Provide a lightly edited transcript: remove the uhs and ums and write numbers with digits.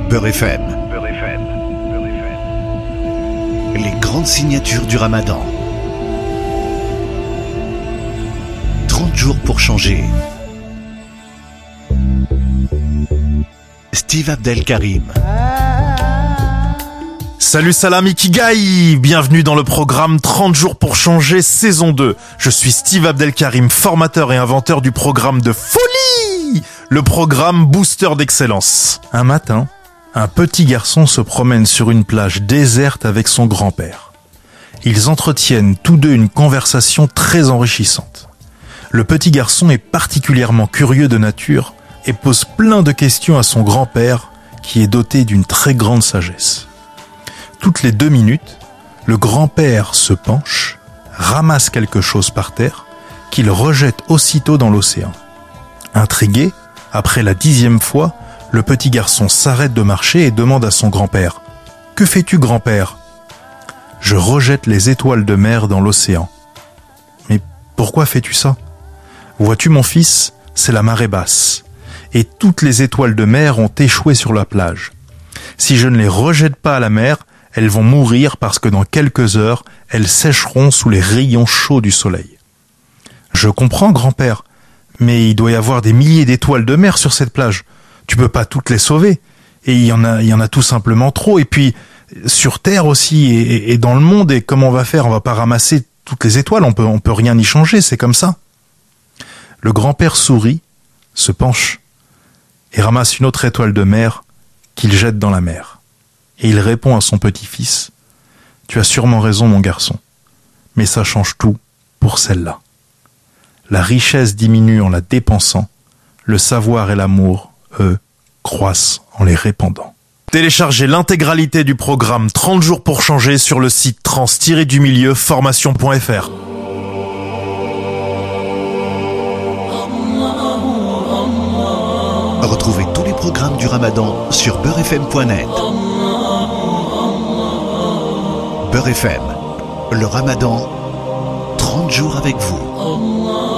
Beurre FM. Les grandes signatures du Ramadan. 30 jours pour changer. Steve Abdelkarim. Salut Salam Ikigai, bienvenue dans le programme 30 jours pour changer saison 2. Je suis Steve Abdelkarim, formateur et inventeur du programme de folie, le programme Booster d'excellence. Un matin, un petit garçon se promène sur une plage déserte avec son grand-père. Ils entretiennent tous deux une conversation très enrichissante. Le petit garçon est particulièrement curieux de nature et pose plein de questions à son grand-père qui est doté d'une très grande sagesse. Toutes les 2 minutes, le grand-père se penche, ramasse quelque chose par terre, qu'il rejette aussitôt dans l'océan. Intrigué, après la 10e fois, le petit garçon s'arrête de marcher et demande à son grand-père « Que fais-tu, grand-père ?»« Je rejette les étoiles de mer dans l'océan. »« Mais pourquoi fais-tu ça ? Vois-tu, mon fils, c'est la marée basse, et toutes les étoiles de mer ont échoué sur la plage. Si je ne les rejette pas à la mer, elles vont mourir parce que dans quelques heures, elles sécheront sous les rayons chauds du soleil. »« Je comprends, grand-père, mais il doit y avoir des milliers d'étoiles de mer sur cette plage. Tu peux pas toutes les sauver. Et il y en a tout simplement trop. Et puis, sur Terre aussi, et dans le monde, et comment on va faire ? On va pas ramasser toutes les étoiles, on peut rien y changer, c'est comme ça. » Le grand-père sourit, se penche, et ramasse une autre étoile de mer qu'il jette dans la mer. Et il répond à son petit-fils « Tu as sûrement raison, mon garçon, mais ça change tout pour celle-là. La richesse diminue en la dépensant, le savoir et l'amour, eux, croissent en les répandant. » Téléchargez l'intégralité du programme 30 jours pour changer sur le site trans-du-milieu-formation.fr. Retrouvez tous les programmes du Ramadan sur beurrefm.net. Beurre FM, le Ramadan, 30 jours avec vous.